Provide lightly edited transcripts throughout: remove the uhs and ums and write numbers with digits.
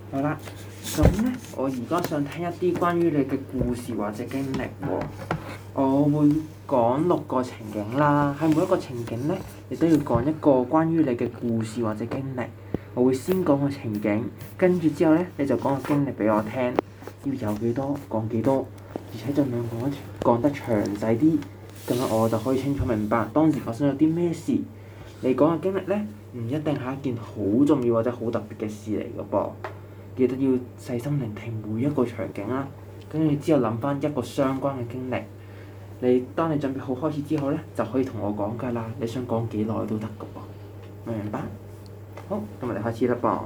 好啦，咁咧，我而家想聽一啲關於你嘅故事或者經歷喎。我會講6個情景啦，喺每一個情景咧，你都要講一個關於你嘅故事或者經歷。我會先講個情景，跟住之後咧，你就講個經歷俾我聽，要有幾多講幾多，而且盡量講得詳細啲，咁樣我就可以清楚明白當時發生咗啲咩事。你講嘅經歷咧，唔一定係一件好重要或者好特別嘅事嚟嘅噃。記得要細心聆聽每一個場景啦，跟住之後諗翻一個相關嘅經歷。當你準備好開始之後咧，就可以同我講㗎啦。你想講幾耐都得㗎噃，明白？好，咁我哋開始啦噃。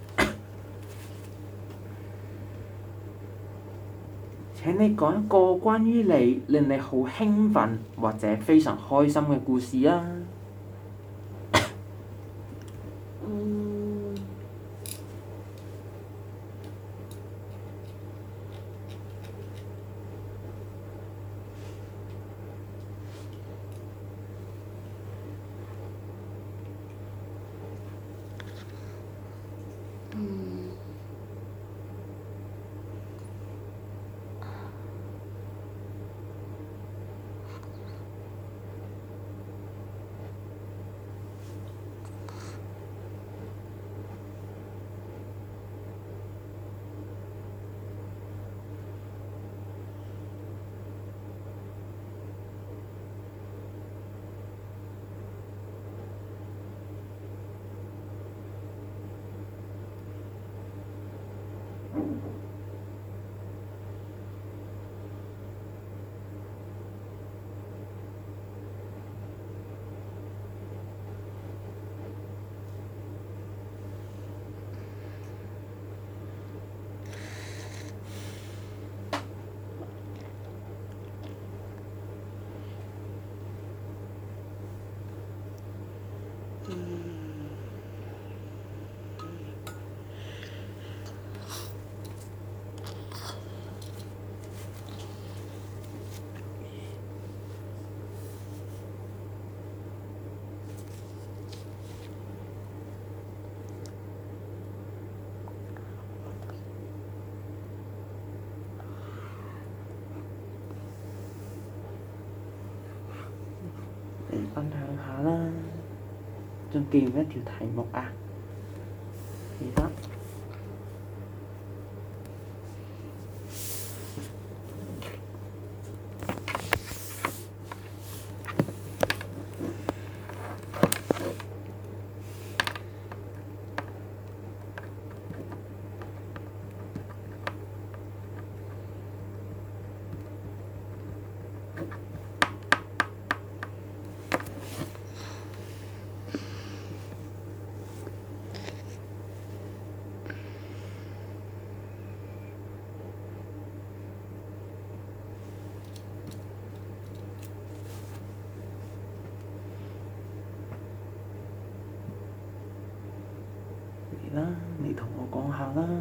請你講一個關於你令你好興奮或者非常開心嘅故事啊！嚟分享下啦，仲記唔記得條題目啊？記得。嚟啦，你同我講下啦。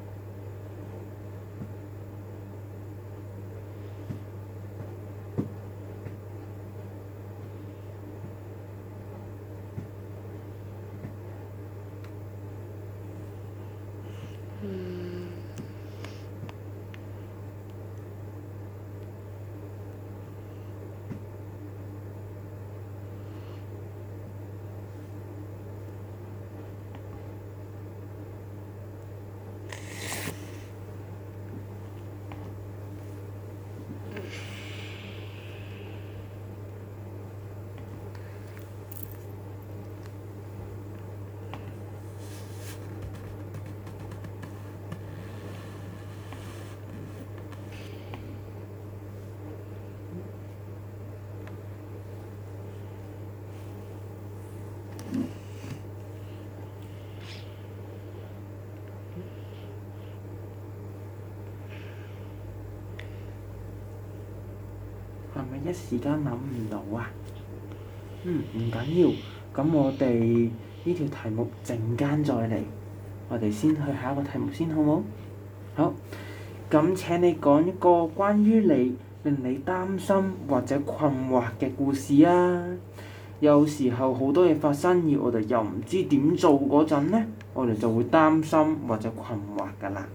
係咪一時間諗唔到啊？唔緊要，咁我哋呢條題目陣間再嚟，我哋先去下一個題目先，好冇？好，咁請你講一個關於你令你擔心或者困惑嘅故事啊！有時候好多嘢發生，而我哋又唔知點做嗰陣呢， 我哋就會擔心或者困惑㗎啦。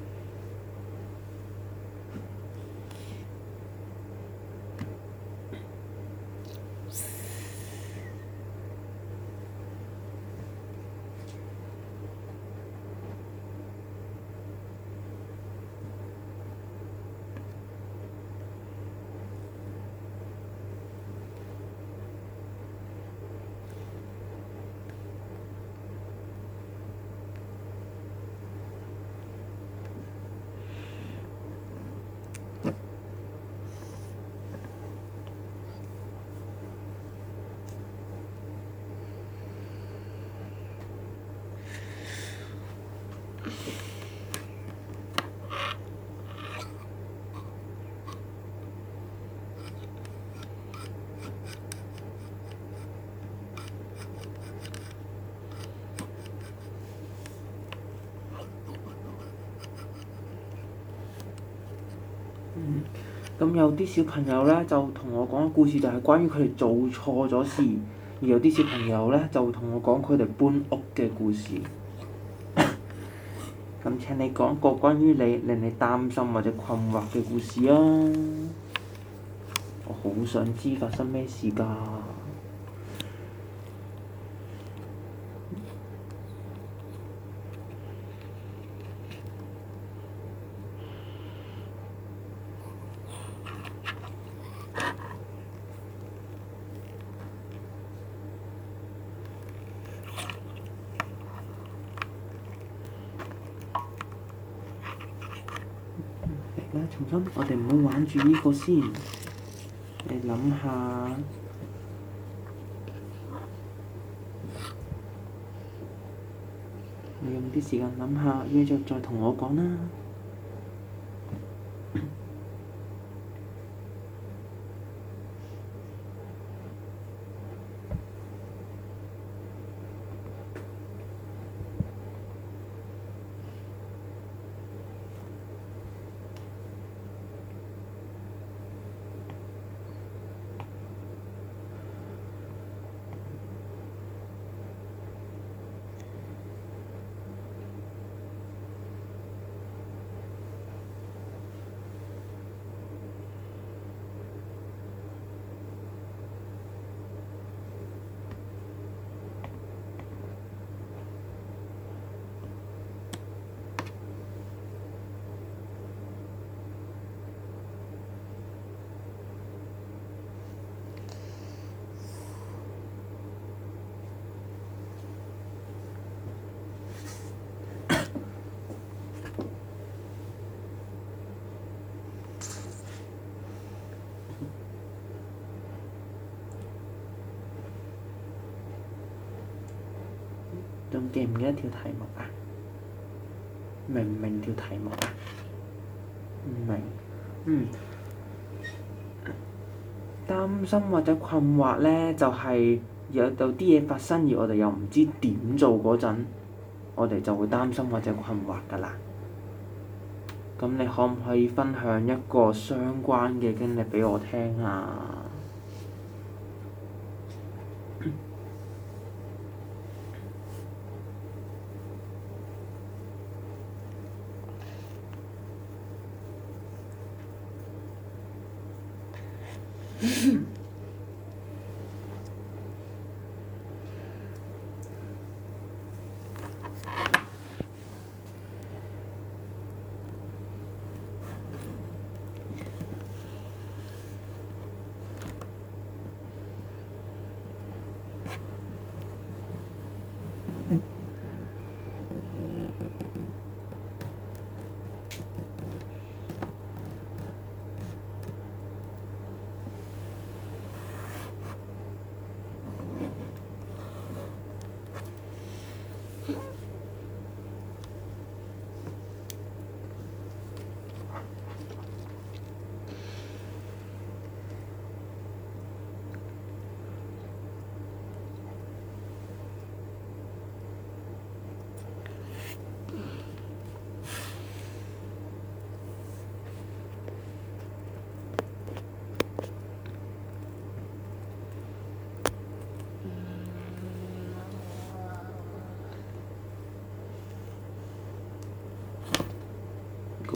咁有啲小朋友咧就同我講故事，就係關於佢哋做錯咗事；而有啲小朋友咧就同我講佢哋搬屋嘅故事。咁請你講一個關於你令你擔心或者困惑嘅故事啊！我好想知發生咩事㗎〜重新，我哋唔好玩住呢個先。你諗下，你用啲時間諗下，約着再同我講啦。仲記唔記得條題目啊？明唔明條題目啊？唔明。擔心或者困惑咧，就係有啲嘢發生而我哋又唔知點做嗰陣，我哋就會擔心或者困惑㗎啦。咁你可唔可以分享一個相關嘅經歷俾我聽啊？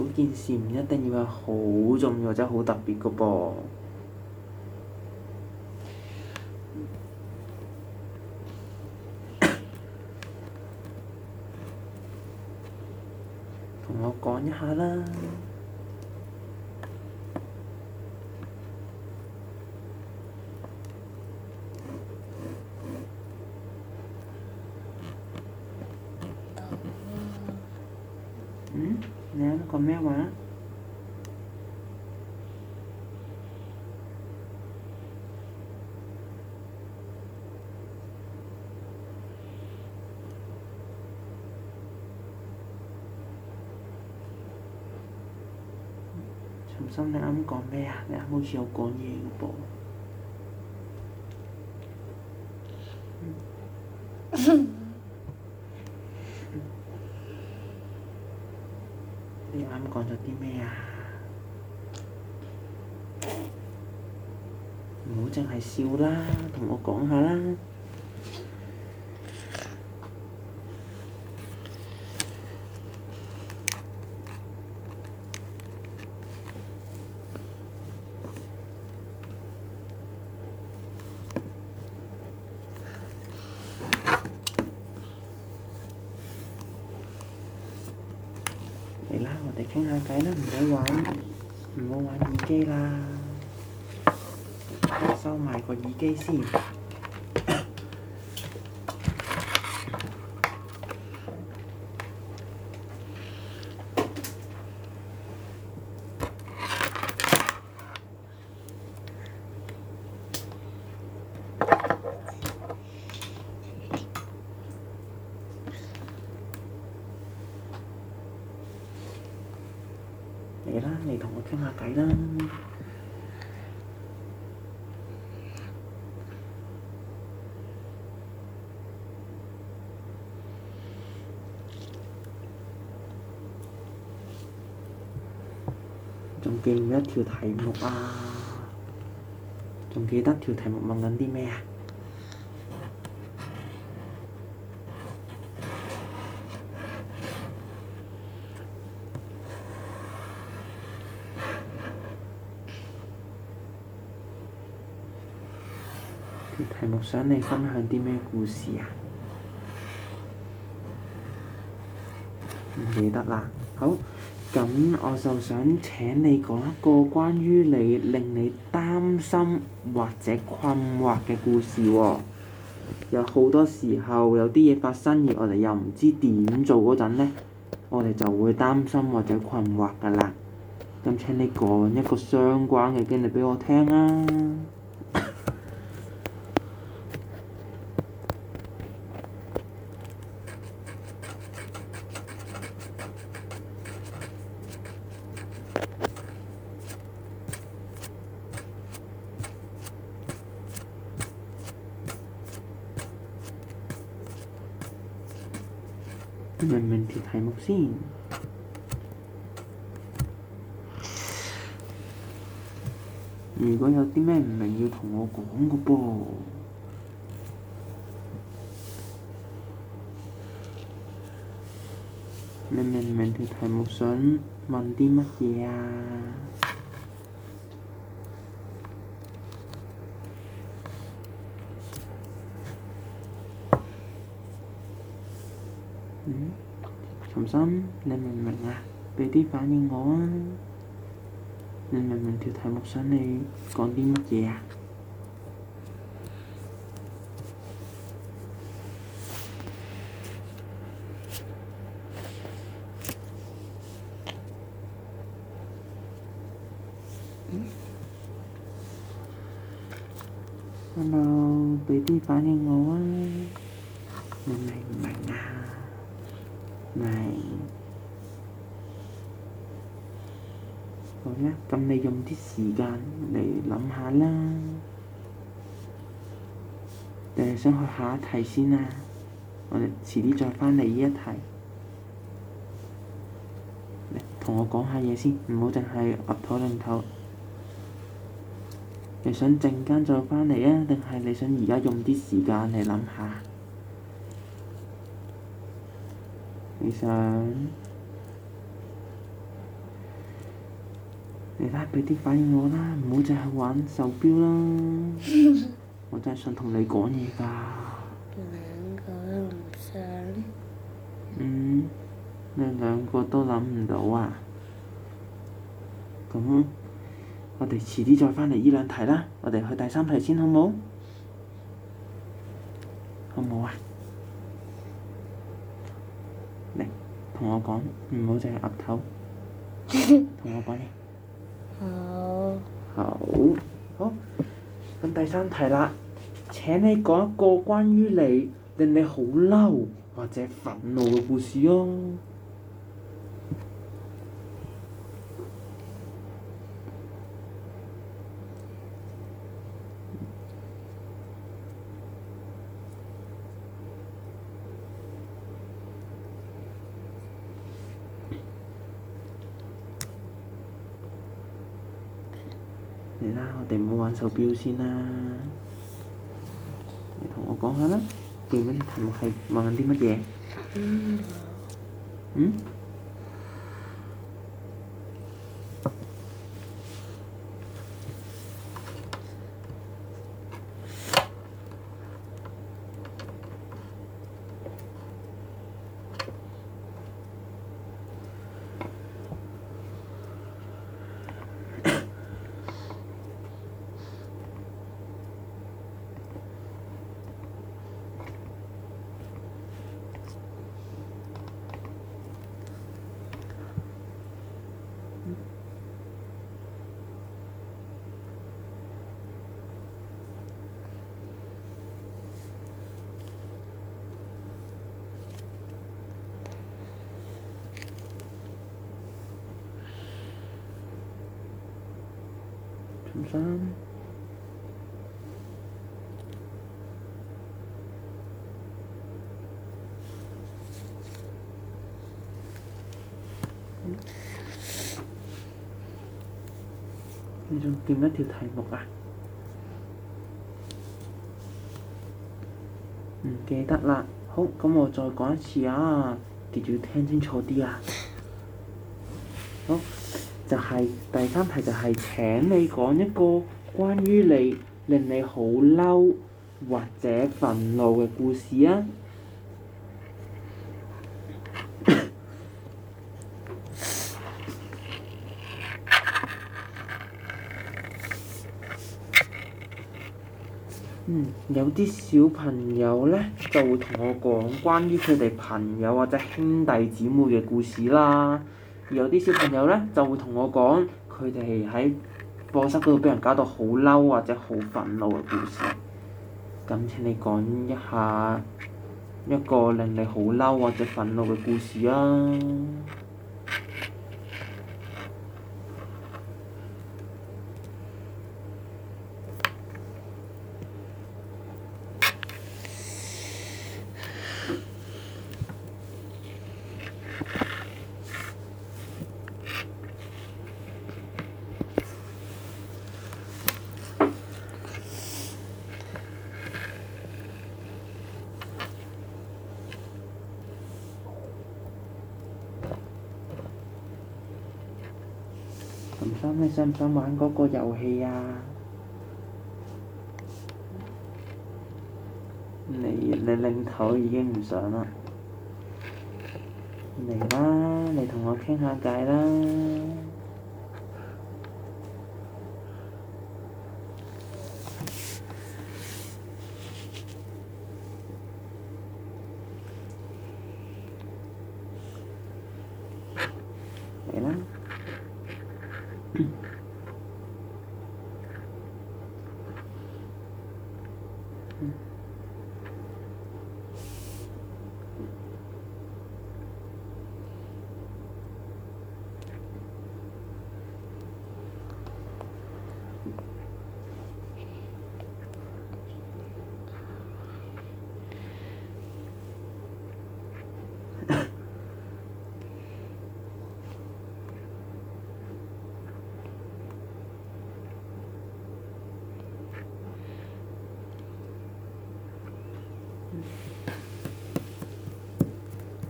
嗰件事唔一定要係好重要或者好特別㗎噃。同我講一下啦。你啱講咩話？陳生，你啱講咩啊？你啱好似有講嘢嘅噃。你啱講咗啲咩啊？唔好淨係笑啦，同我講下啦。嚟啦，我哋傾下偈啦，唔好玩耳機啦，收埋個耳機先。嚟啦，嚟同我傾下偈啦。仲記唔記得條題目啊？仲記得條題目問緊啲咩啊？條題目想你分享啲咩故事啊？唔記得啦。好。咁我就想請你講一個關於令你擔心或者困惑嘅故事喎。有好多時候有啲嘢發生而我哋又唔知點做嗰陣呢，我哋就會擔心或者困惑㗎啦。咁請你講一個相關嘅經歷俾我聽啊！明唔明條題目先？如果有啲咩唔明，要同我講個噃。你明唔明條題目想問啲乜嘢啊？陳生，你明唔明啊？畀啲反應我啊！你明唔明條題目想你講啲乜嘢啊？Hello，畀啲反應我啊！你明唔明啊？明。好啦，咁你用啲時間嚟諗下啦。定係想去下一題先啊？我哋遲啲再返嚟呢一題。嚟，同我講下嘢先，唔好淨係岌頭擰頭。你想陣間再返嚟啊？定係你想而家用啲時間嚟諗下？你想你啦，俾啲反應我啦，唔好淨係玩手錶啦。我真係想同你講嘢㗎。 兩個都唔想。 你兩個都諗唔到啊？咁我哋遲啲再返嚟呢兩題啦。我哋去第三題先好冇？好冇啊？嚟，同我講，唔好淨係岌頭。同我講嘢。 好。 好。咁第三題啦。請你講一個關於你令你好嬲或者憤怒嘅故事哦。嚟啦，我哋唔好玩手錶先啦。你同我講下啦，記唔記得題目係問緊啲乜嘢？重新。你仲記唔記得條題目啊？唔記得啦。好，咁我再講一次啊，記住要聽清楚啲啊。好，就係第三題就係請你講一個關於你令你好嬲或者憤怒嘅故事啊。有啲小朋友咧就會同我講關於佢哋朋友或者兄弟姊妹嘅故事啦，而有啲小朋友咧就會同我講佢哋喺課室嗰度俾人搞到好嬲或者好憤怒嘅故事。咁請你講一下一個令你好嬲或者憤怒嘅故事啊。你想唔想玩嗰個遊戲啊？你擰頭已經唔想啦。嚟啦，你同我傾下偈啦。嚟啦。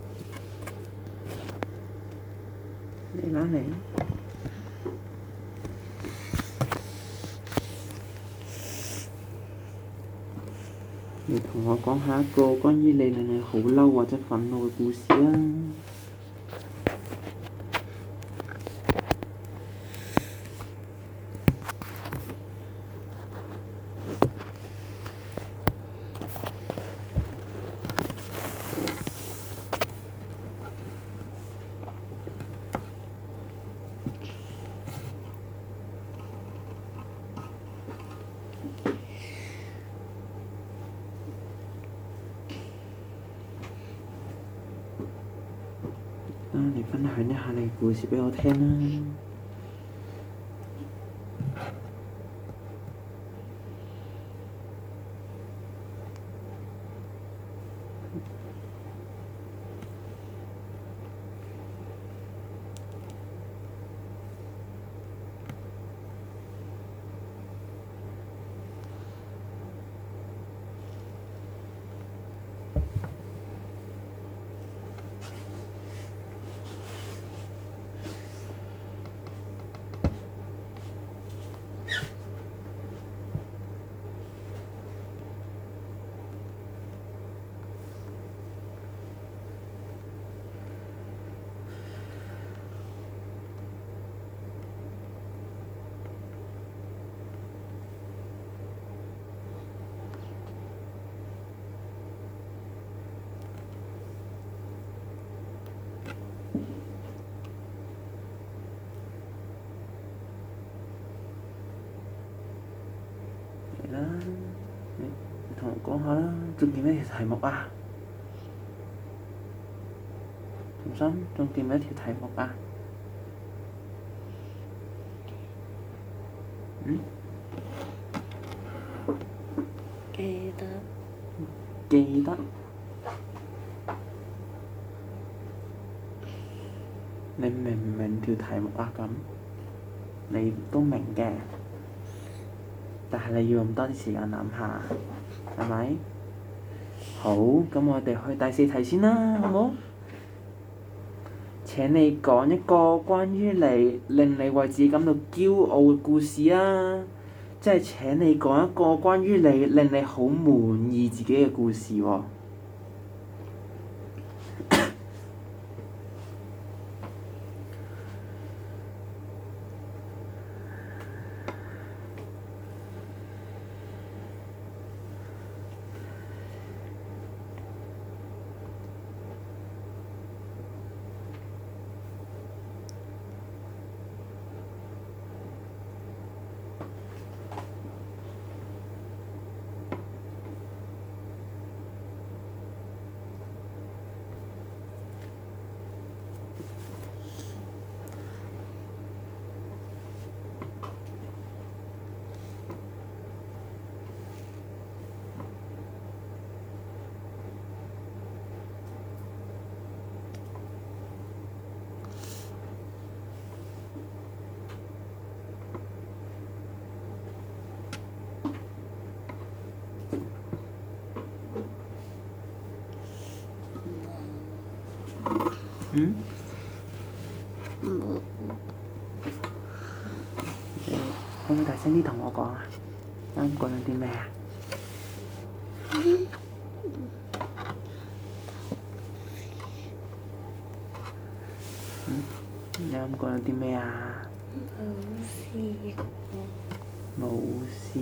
嚟啦你。 你同我講下一個關於你令你好嬲或者憤怒嘅故事啊！你分享一下你嘅故事畀我聽啦。嚟啦，你同我講下啦，仲記唔記得條題目啊？重新，仲記唔記得條題目啊？ 記得。 記得。你明唔明條題目啊？咁你都明嘅，但係你要用多啲時間諗下，係咪？好，咁我哋去第四題先啦，好冇？請你講一個關於你令你為自己感到驕傲嘅故事啊！即係請你講一個關於你令你好滿意自己嘅故事喎。可唔可以大聲啲同我講啊？啱講緊啲咩啊？你啱講緊啲咩啊？冇事。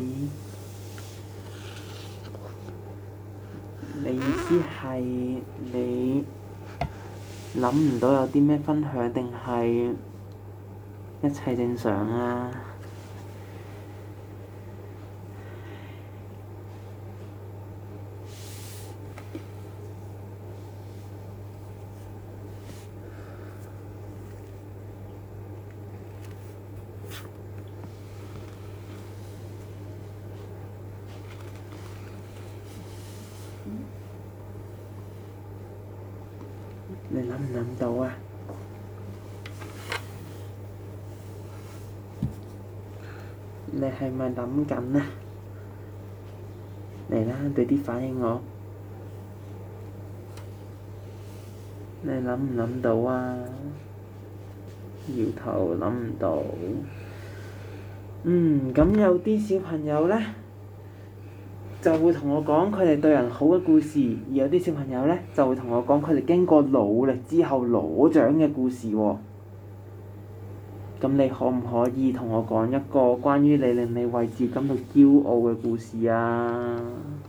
你意思係你諗唔到有啲咩分享，定係一切正常啊？你諗唔諗到啊？你係咪諗緊啊？嚟啦，俾啲反應我。你諗唔諗到啊？搖頭諗唔到。咁有啲小朋友呢， 就會同我講佢哋對人好嘅故事，而有啲小朋友咧就會同我講佢哋經過努力之後攞獎嘅故事喎。咁你可唔可以同我講一個關於你令你為自己感到驕傲嘅故事啊？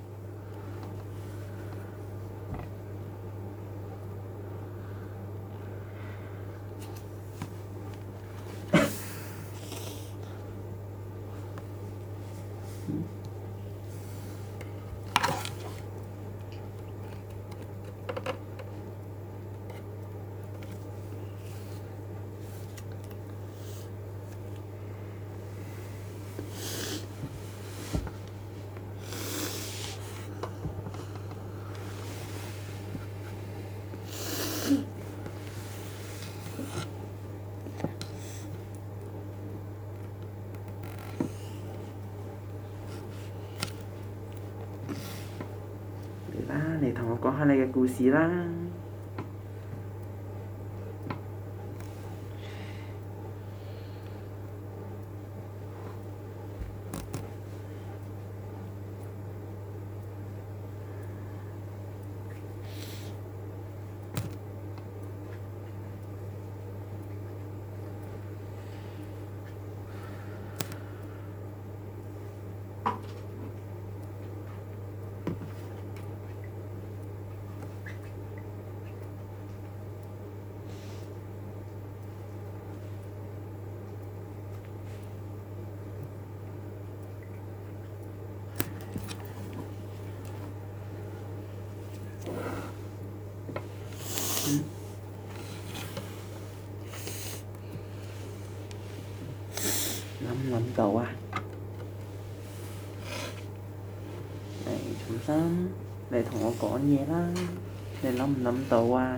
嚟啦，嚟同我講下你嘅故事啦。諗唔諗到啊？嚟重新嚟同我講嘢啦！你諗唔諗到啊？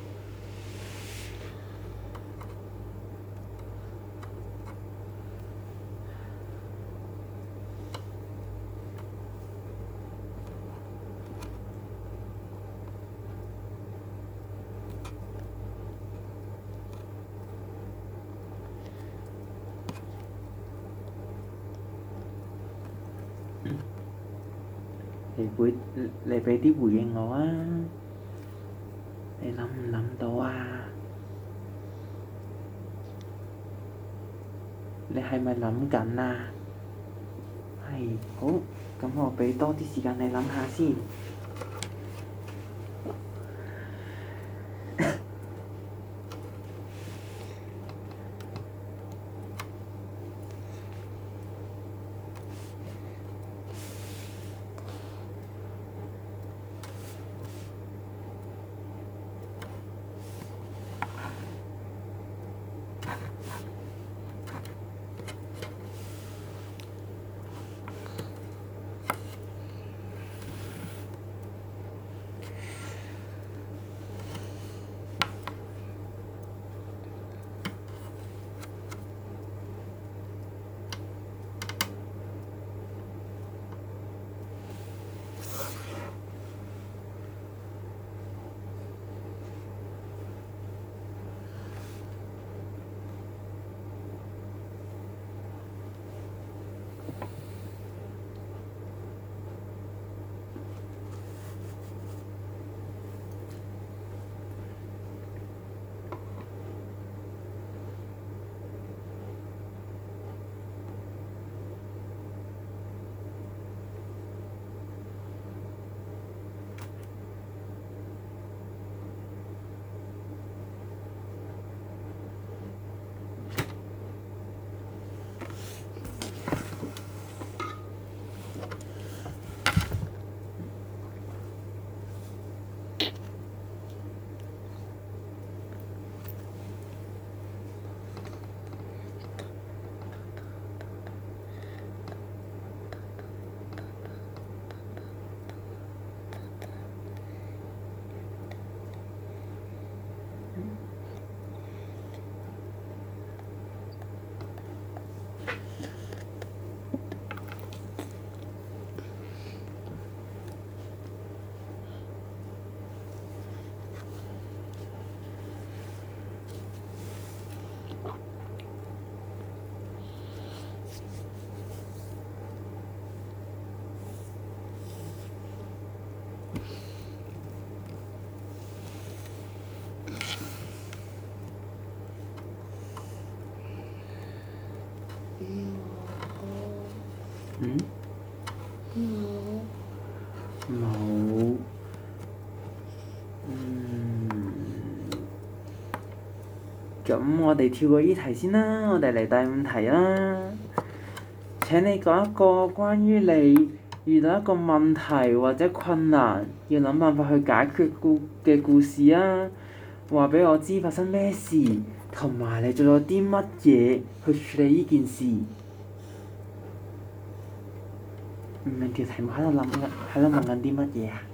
你俾啲回應我啊！你諗唔諗到啊？你係咪諗緊啊？係，好，咁我俾多啲時間你諗下先。 嗯？冇。咁我哋跳過依題先啦，我哋嚟第5題啦。請你講一個關於你遇到一個問題或者困難，要諗辦法去解決嘅故事啊！話俾我知發生咩事，同埋你做咗啲乜嘢去處理呢件事。唔明條題目喺度問緊啲乜嘢啊？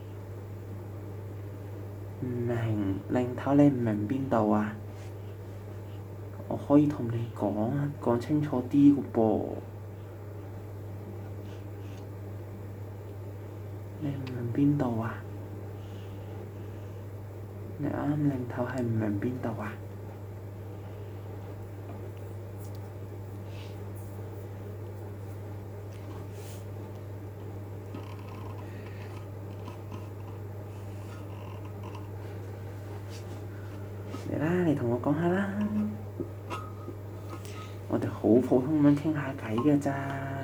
唔明，令頭你唔明邊度啊？我可以同你講清楚啲嘅噃。你唔明邊度啊？你啱令頭係唔明邊度啊？嚟啦，你同我講下啦。我哋好普通咁樣傾下偈嘅咋。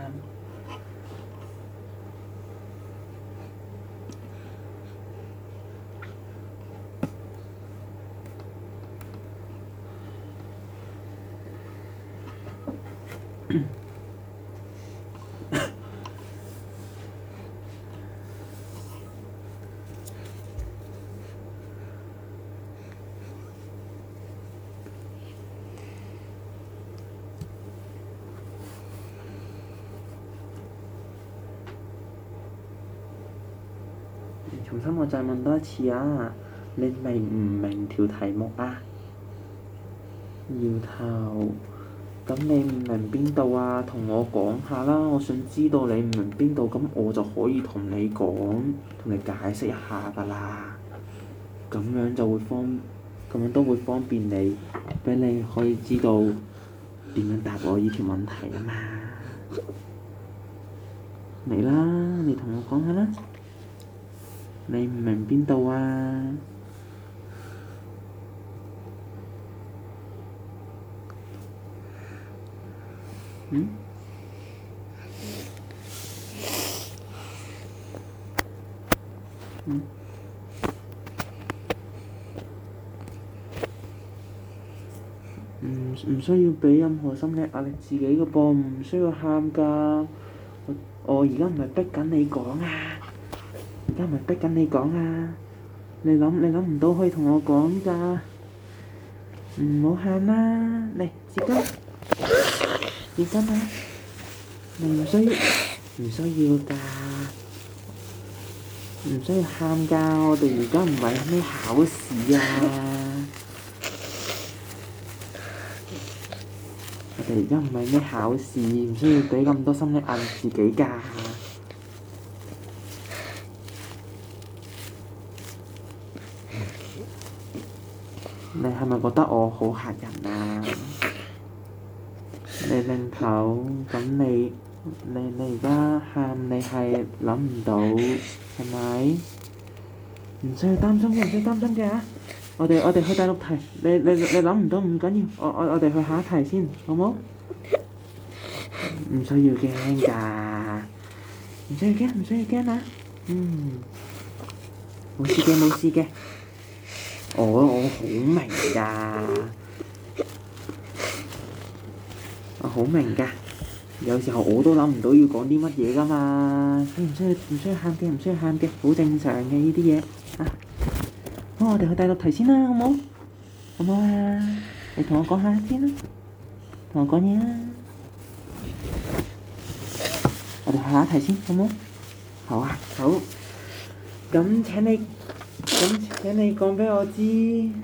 重新我再問多一次啊！你明唔明條題目啊？搖頭。咁你唔明邊度啊？同我講下啦，我想知道你唔明邊度，咁我就可以同你講，同你解釋一下㗎啦。咁樣都會方便你，俾你可以知道點樣答我呢條問題啊嘛。嚟啦，你同我講下啦。你唔明邊度啊？嗯？唔需要畀任何心理壓力自己嘅噃，唔需要喊㗎。我而家唔係逼緊你講啊！而家唔係逼緊你講啊！你諗唔到可以同我講㗎。唔好喊啦，嚟紙巾，紙巾啊！你唔需要㗎，唔需要喊㗎。我哋而家唔係咩考試啊！我哋而家唔係咩考試，唔需要畀咁多心理壓力自己㗎。你係咪覺得我好嚇人啊？你擰頭，咁你而家喊，你係諗唔到係咪？唔需要擔心嘅，唔需要擔心嘅啊！我哋去第6題，你諗唔到唔緊要，我哋去下一題先，好冇？唔需要驚㗎，唔需要驚啊！冇事嘅，我好明㗎，我好明㗎。有時候我都諗唔到要講啲乜嘢㗎嘛，所以唔需要喊嘅，好正常嘅呢啲嘢啊。好，我哋去第6題先啦，好冇？好冇啊？你同我講下先啦，同我講嘢啊！我哋去下一題先，好冇？好啊，好。咁請你講畀我知。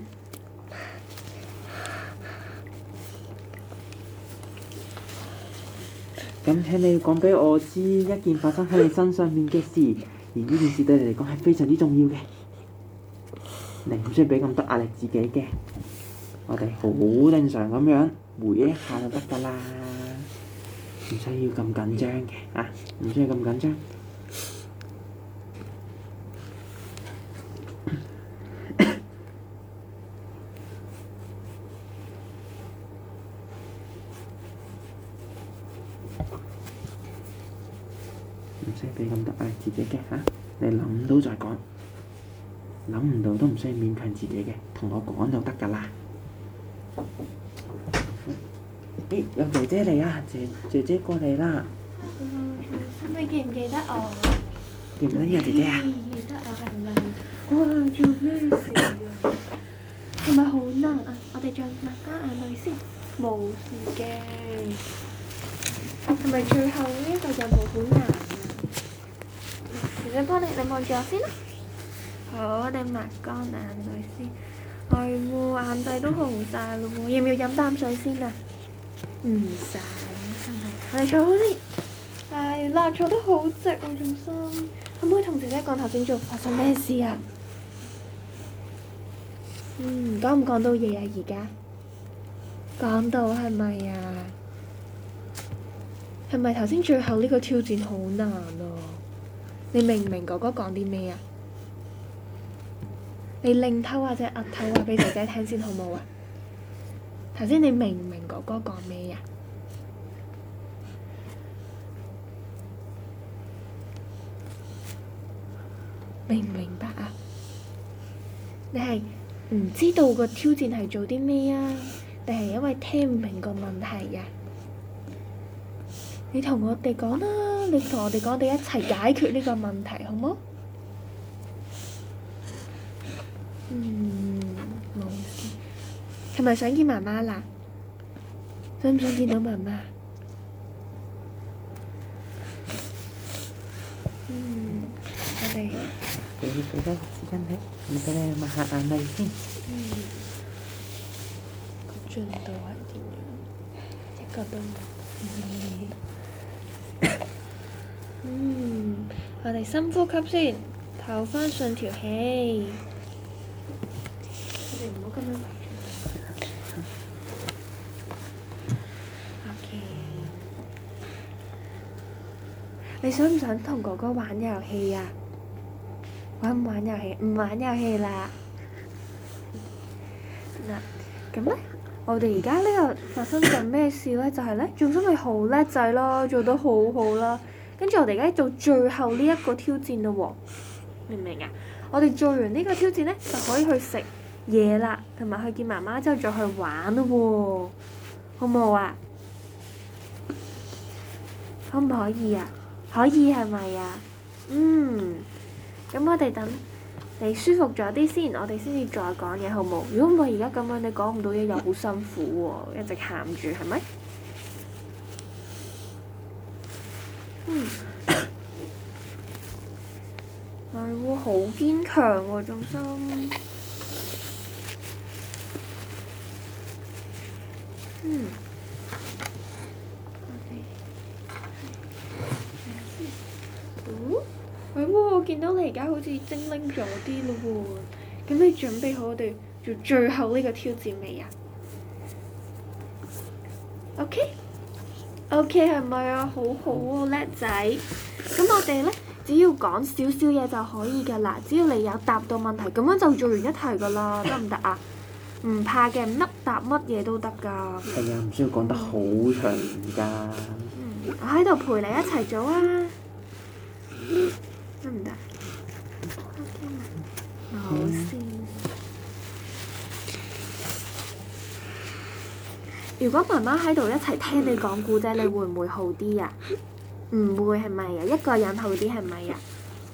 咁請你講畀我知一件發生喺你身上面嘅事，而呢件事對你嚟講係非常之重要嘅。你唔需要畀咁多壓力自己嘅，我哋好正常咁樣回憶一下就得㗎啦，唔需要咁緊張嘅啊，唔需要咁緊張。 唔使俾咁多壓自己嘅嚇，你諗到再講，諗唔到都唔需要勉強自己嘅，同我講就得㗎啦。咦，有姐姐嚟啊！姐姐過嚟啦！ 你記唔記得我？ 記唔記得呢個姐姐啊？ 記得我係咪？哇！做咩事啊？係咪好難啊？我哋再抹乾眼淚先。冇事嘅。係咪最後呢一個任務好難啊？姐姐幫你，你望住我先啦。好，我哋抹乾眼淚先。係喎，眼底都紅晒咯喎，要唔要飲啖水先啊？唔使，係咪？我哋坐好先。係啦，坐得好直啊，仲心。可唔可以同姐姐講頭先做發生咩事啊？講唔講到嘢啊？而家講到係咪啊？係咪頭先最後呢個挑戰好難啊？你明唔明哥哥講啲咩啊？你擰頭或者額頭話俾姐姐聽先好冇啊？頭先你明唔明哥哥講咩啊？明唔明白啊？你係唔知道個挑戰係做啲咩啊？定係因為聽唔明個問題呀？你同我哋講啦，你同我哋講，我哋一齊解決呢個問題，好冇？冇事。係咪想見媽媽啦？想唔想見到媽媽？我哋俾多時間你，唔俾你抹下眼淚先。 個進度係點樣？一個都冇。我哋深呼吸先，唞翻順條氣。我哋唔好咁樣圍住。OK。你想唔想同哥哥玩遊戲啊？玩唔玩遊戲？唔玩遊戲啦。嗱，咁咧，我哋而家呢個發生緊咩事咧？就係咧，仲心咪好叻仔咯，做得好好啦。跟住我哋而家做最後呢一個挑戰咯喎，明唔明啊？我哋做完呢個挑戰咧，就可以去食嘢啦，同埋去見媽媽之後再去玩咯喎，好唔好啊？可唔可以啊？可以係咪啊？咁我哋等你舒服咗啲先，我哋先至再講嘢，好冇？如果唔係而家咁樣，你講唔到嘢又好辛苦喎，一直喊住係咪？係喎，好堅強喎，仲心。係喎，我見到你而家好似精靈咗啲咯喎，咁你準備好我哋做最後呢個挑戰未啊？OK 係咪啊？好好喎，叻仔。咁我哋咧，只要講少少嘢就可以㗎啦。只要你有答到問題，咁樣就做完一題㗎啦，得唔得啊？唔怕嘅，乜答乜嘢都得㗎。 係啊，唔需要講得好長㗎。 我喺度陪你一齊做啊！得唔得？好先。如果媽媽喺度一齊聽你講故仔，你會唔會好啲啊？唔會係咪啊？一個人好啲係咪啊？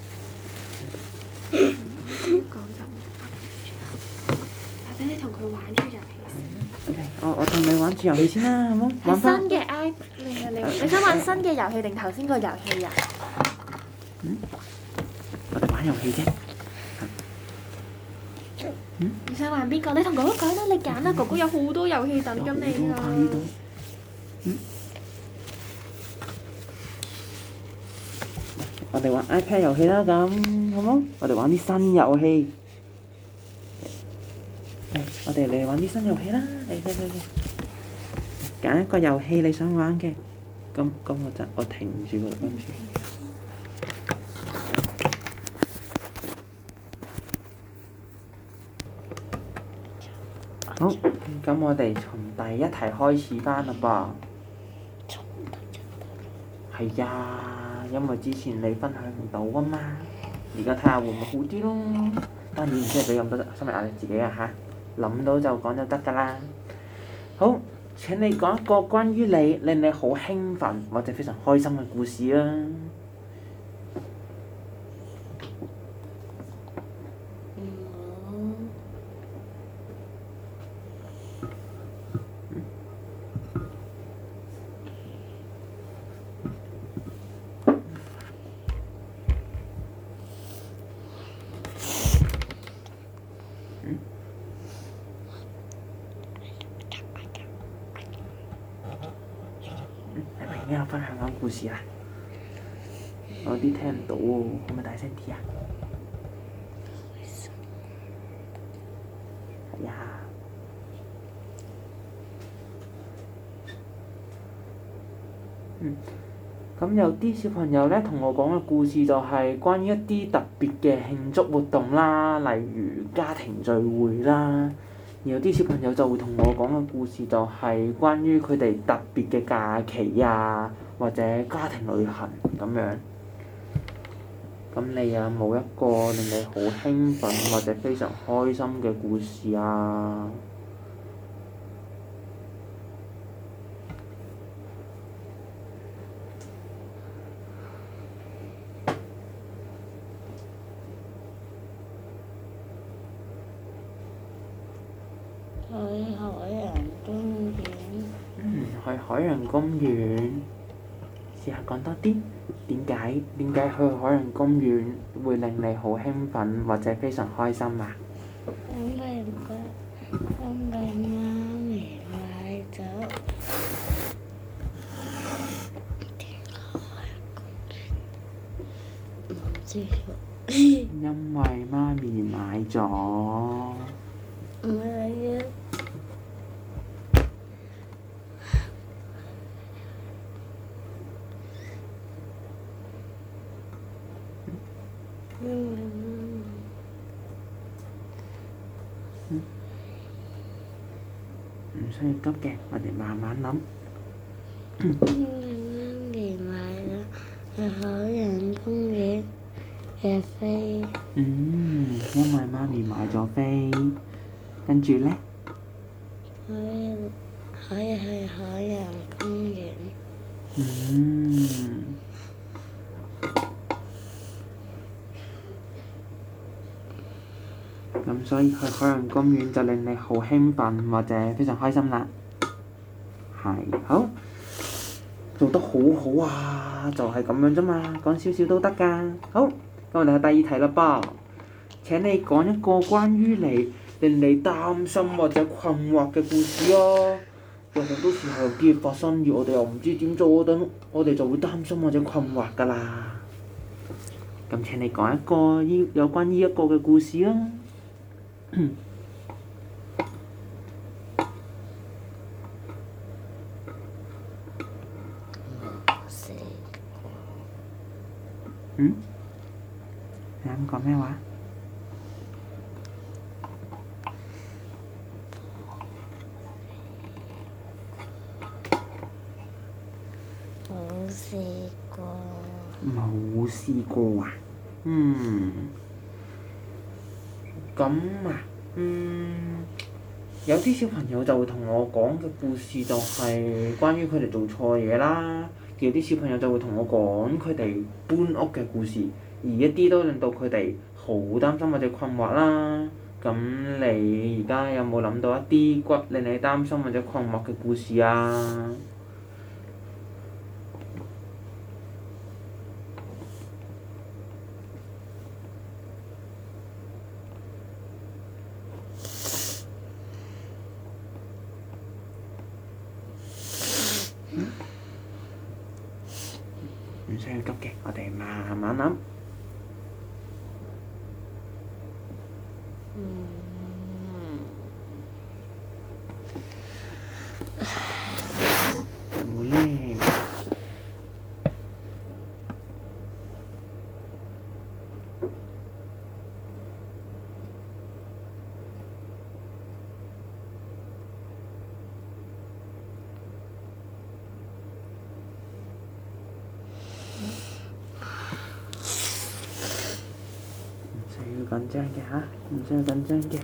講就唔得，或者你同佢玩住遊戲先。 我同你玩住遊戲先啦，好冇？玩翻。 新嘅 I，你想玩新嘅遊戲定頭先個遊戲啊？ 我哋玩遊戲啫。 你想玩邊個？你同哥哥講啦，你揀啦，哥哥有好多遊戲等緊你啊！ 我哋玩 iPad 遊戲啦，咁好冇？我哋玩啲新遊戲。我哋嚟玩啲新遊戲啦！嚟，揀一個遊戲你想玩嘅。咁我停住個今次。好，咁我哋從第一題開始翻啦噃。 係呀，因為之前你分享唔到啊嘛，而家睇下會唔會好啲咯。當然唔需要俾咁多心理壓力自己啊嚇，諗到就講就得㗎啦。好，請你講一個關於你令你好興奮或者非常開心嘅故事啊！係咪已經有分享緊故事啦？我有啲聽唔到喎，可唔可以大聲啲啊？係呀。咁有啲小朋友咧同我講嘅故事就係關於一啲特別嘅慶祝活動啦，例如家庭聚會啦。而有啲小朋友就會同我講嘅故事就係關於佢哋特別嘅假期啊，或者家庭旅行咁樣。咁你有冇一個令你好興奮或者非常開心嘅故事啊？ 去海洋公園， 去海洋公園，試下講多啲。點解去海洋公園會令你好興奮或者非常開心啊？ 因為媽咪買咗唔知因為媽咪買咗。 唔係啊，因為唔需要急嘅，我哋慢慢諗。 媽咪買咗去海洋公園嘅飛， 因為媽咪買咗飛，跟住咧， 可以去海洋公園。 咁所以去海洋公園就令你好興奮或者非常開心啦。係，好，做得好好啊！就係咁樣啫嘛，講少少都得㗎。好，咁我哋去第二題啦噃。請你講一個關於你令你擔心或者困惑嘅故事啊！有好多時候有啲嘢發生，而我哋又唔知點做，等我哋就會擔心或者困惑㗎啦。咁請你講一個有關呢一個嘅故事啊！你啱講咩話？ 冇試過。 冇試過啊？咁啊，有啲小朋友就會同我講嘅故事就係關於佢哋做錯嘢啦，有啲小朋友就會同我講佢哋搬屋嘅故事，而一啲都令到佢哋好擔心或者困惑啦。咁你而家有冇諗到一啲令你擔心或者困惑嘅故事啊？唔需要急嘅，我哋慢慢諗。好咧。 緊張嘅嚇，唔需要緊張嘅。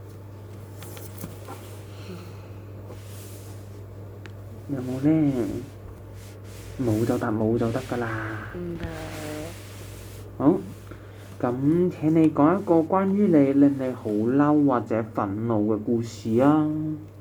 有冇呢？冇就答冇就得㗎啦。好，咁請你講一個關於你令你好嬲或者憤怒嘅故事啊！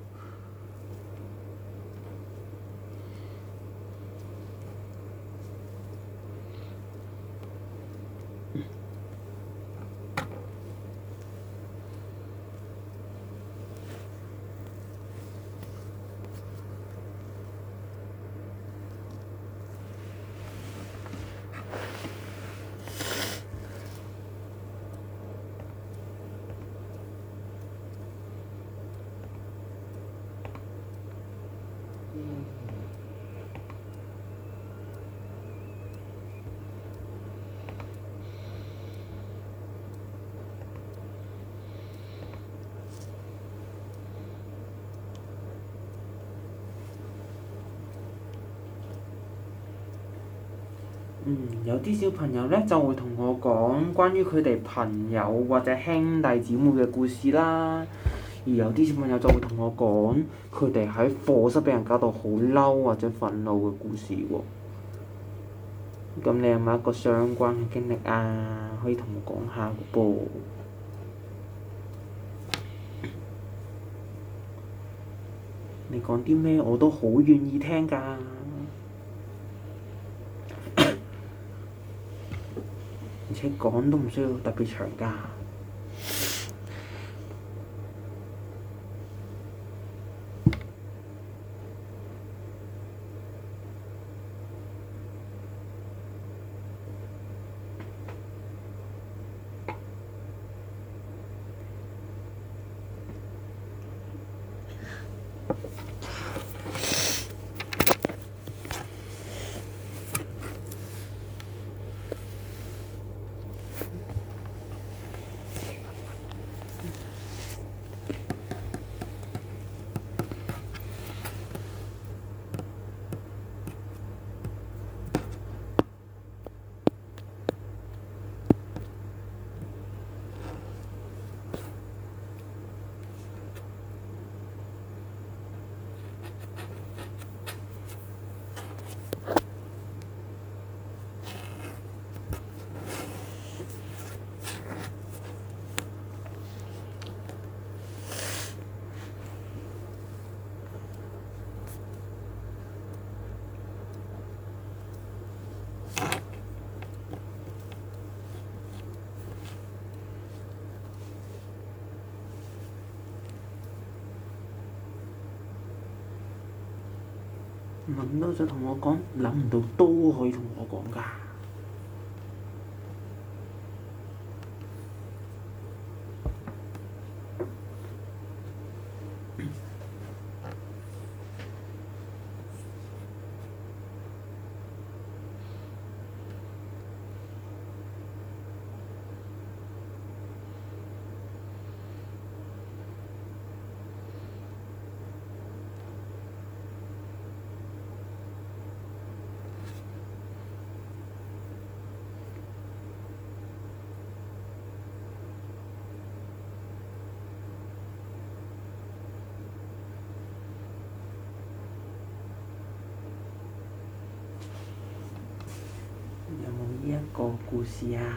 有啲小朋友呢就會同我講關於佢哋朋友或者兄弟姊妹嘅故事啦，而有啲小朋友就會同我講佢哋喺課室俾人搞到好嬲或者憤怒嘅故事喎。咁你有冇一個相關嘅經歷啊？可以同我講下嘅噃。你講啲咩我都好願意聽㗎。而且講都唔需要特別長㗎。諗到就同我講，諗唔到都可以同我講㗎。有冇呢一個故事啊？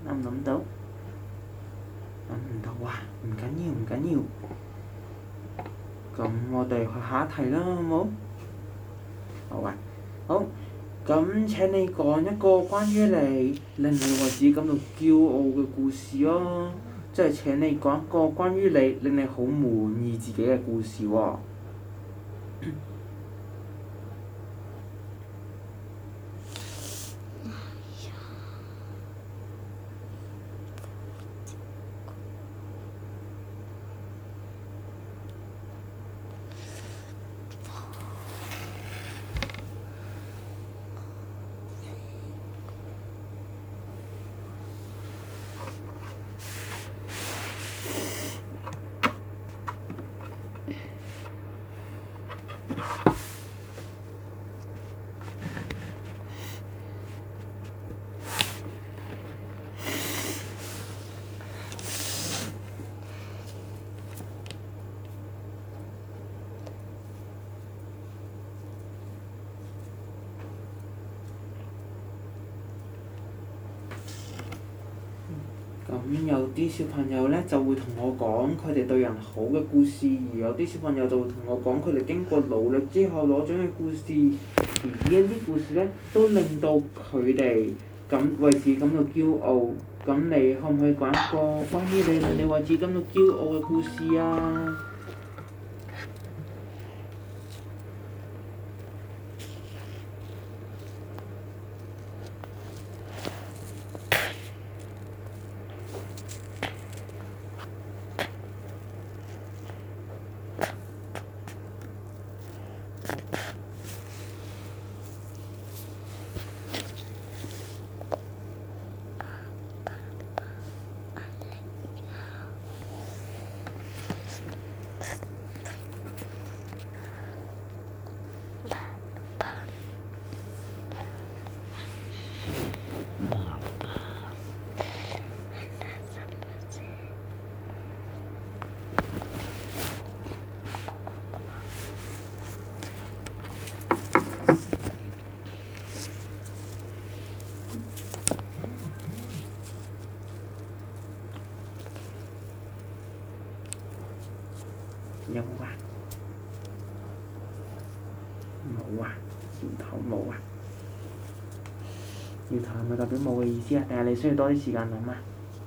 諗唔諗到？諗唔到啊！唔緊要，唔緊要。咁我哋去下一題啦，好冇？好啊，好。咁請你講一個關於你令你為自己感到驕傲嘅故事咯，即係請你講一個關於你令你好滿意自己嘅故事喎。咁有啲小朋友咧就會同我講佢哋對人好嘅故事，而有啲小朋友就會同我講佢哋經過努力之後攞獎嘅故事，而呢一啲故事咧都令到佢哋為自己感到驕傲。咁你可唔可以講一個關於你令你為自己感到驕傲嘅故事啊？有冇啊？冇啊，搖頭冇啊。搖頭係咪代表冇嘅意思啊？定係你需要多啲時間諗啊？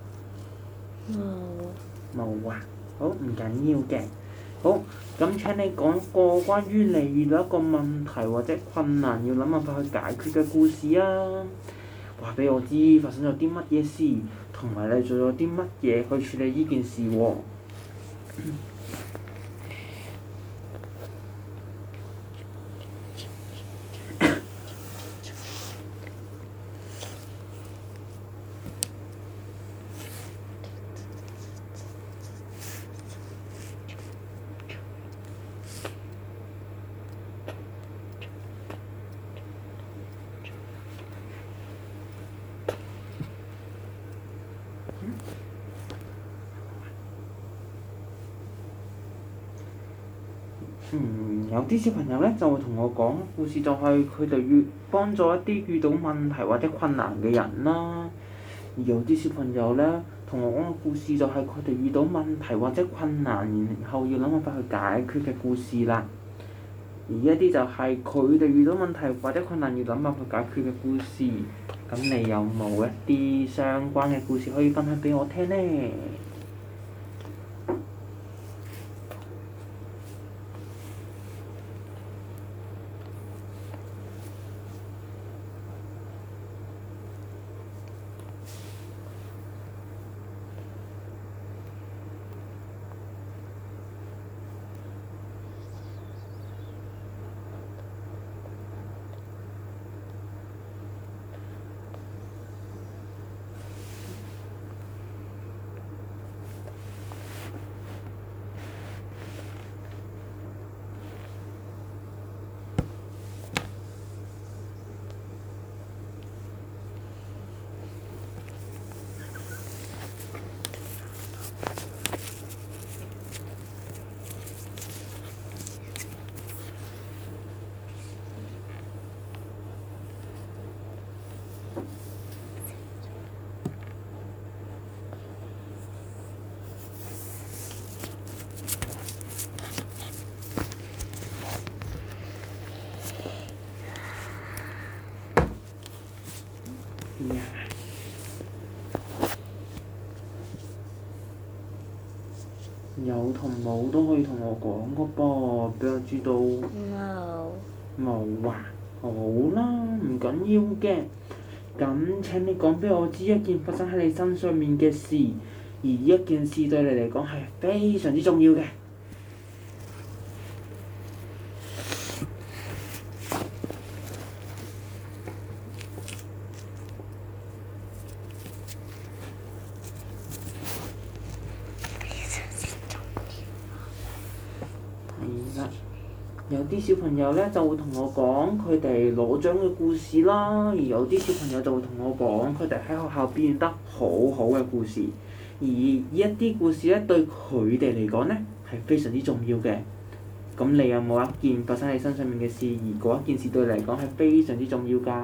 冇啊，好，唔緊要嘅。好，咁請你講一個關於你遇到一個問題或者困難要諗辦法去解決嘅故事啊！話俾我知發生咗啲乜嘢事，同埋你做咗啲乜嘢去處理呢件事喎。有啲小朋友咧就會同我講故事，就係佢哋幫助一啲遇到問題或者困難嘅人啦。而有啲小朋友咧同我講嘅故事，就係佢哋遇到問題或者困難，然後要諗辦法去解決嘅故事啦。而一啲就係佢哋遇到問題或者困難要諗辦法解決嘅故事。咁你有冇一啲相關嘅故事可以分享俾我聽呢？ 有同冇都可以同我講個噃，俾我知道。 冇。 冇啊，好啦，唔緊要嘅。咁請你講俾我知一件發生喺你身上面嘅事，而呢一件事對你嚟講係非常之重要嘅。係啦，有啲小朋友咧就會同我講佢哋攞獎嘅故事啦，而有啲小朋友就會同我講佢哋喺學校表現得好好嘅故事，而呢一啲故事咧對佢哋嚟講咧係非常之重要嘅。咁你有冇一件發生喺你身上面嘅事，而嗰一件事對你嚟講係非常之重要㗎？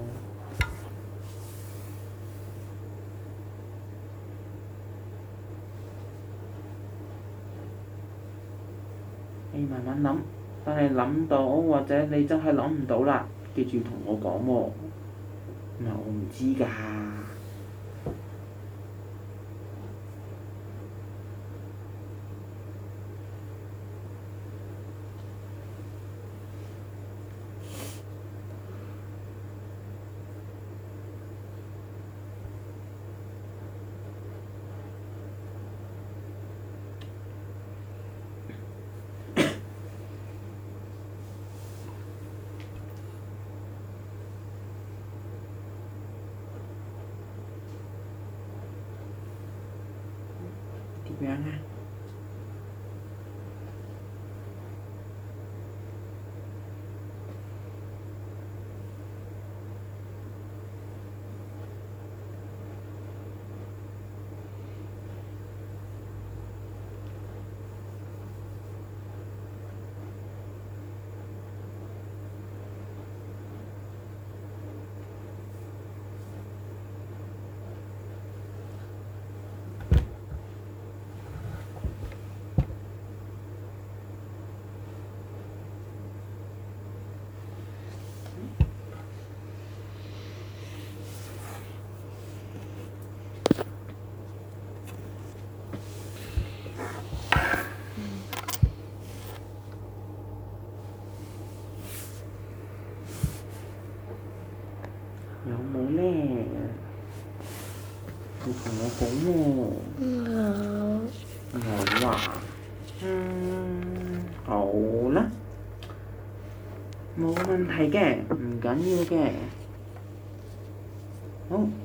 你慢慢諗，當你諗到或者你真係諗唔到啦，記住同我講喎，唔係我唔知㗎。點樣啊？有冇咧？你同我講喎。冇啊。好啦，冇問題嘅，唔緊要嘅。好。